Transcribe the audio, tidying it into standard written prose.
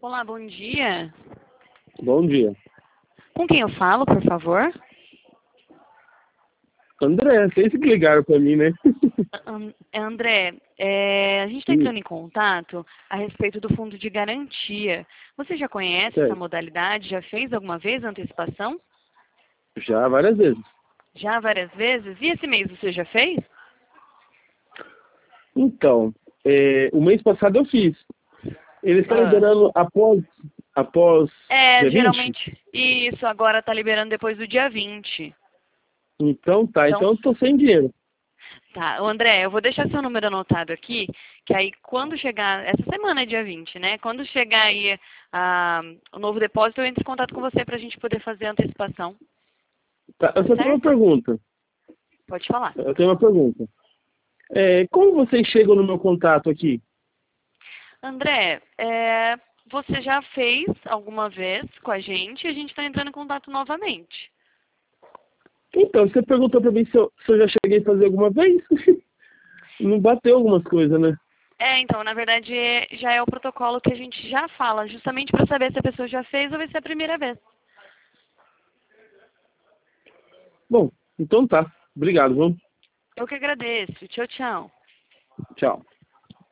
Olá, bom dia. Bom dia. Com quem eu falo, por favor? André, vocês que ligaram para mim, né? André, a gente está Sim, entrando em contato a respeito do fundo de garantia. Você já conhece essa certo. modalidade? Já fez alguma vez a antecipação? Já várias vezes. Já várias vezes? E esse mês você já fez? Então, o mês passado eu fiz. Ele está Ah. liberando após dia 20. Geralmente, isso agora está liberando depois do dia 20. Então tá, Então, então eu tô sem dinheiro. tá. Ô, André, eu vou deixar seu número anotado aqui, que aí quando chegar, essa semana é dia 20, né? Quando chegar aí o novo depósito, eu entro em contato com você para a gente poder fazer a antecipação. Tá, eu Tá só tenho uma certo? pergunta. Pode falar. Eu tenho uma pergunta. Como vocês chegam no meu contato aqui? André, você já fez alguma vez com a gente e a gente está entrando em contato novamente. Então, você perguntou para mim se eu já cheguei a fazer alguma vez? Não bateu algumas coisas, né? Então, na verdade, já é o protocolo que a gente já fala, justamente para saber se a pessoa já fez ou vai ser a primeira vez. Bom, então tá. Obrigado, viu? Eu que agradeço. Tchau, tchau. Tchau.